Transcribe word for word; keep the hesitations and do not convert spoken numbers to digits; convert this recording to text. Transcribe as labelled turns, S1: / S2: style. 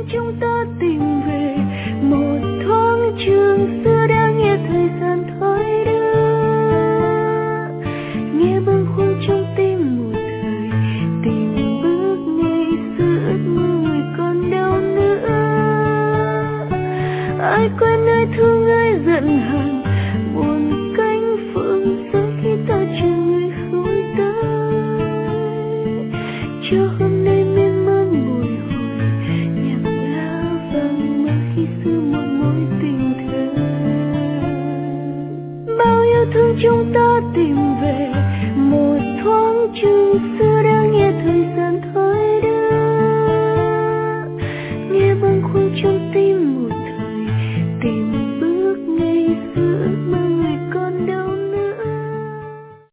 S1: chúng ta tìm về một thoáng trường xưa đã nghe thời gian thoi đưa, nghe bâng khuâng trong tim một thời tìm bước ngày xưa ước mơ người còn đâu nữa. Ai quên ai thương ai giận hờn buồn cánh phượng rơi khi ta chờ người không tới, cho hôm nay